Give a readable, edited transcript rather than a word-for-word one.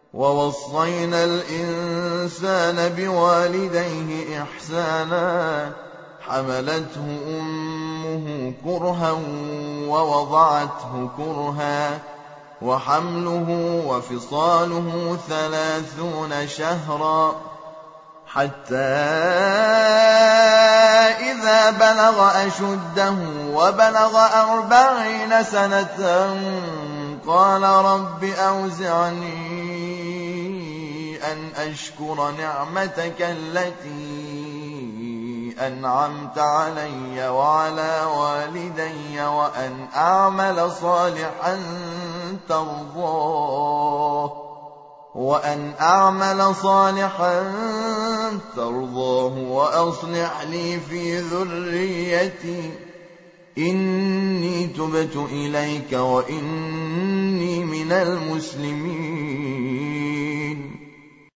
ووصينا الإنسان بوالديه إحسانا حملته أمه كرها ووضعته كرها وحمله وفصاله 30 شهرا حتى إذا بلغ أشده وبلغ 40 سنة قال رب أوزعني أن أشكر نعمتك التي أنعمت علي وعلى والدي وأن أعمل صالحا ترضاه وأصلح لي في ذريتي إني تبت إليك وإني من المسلمين.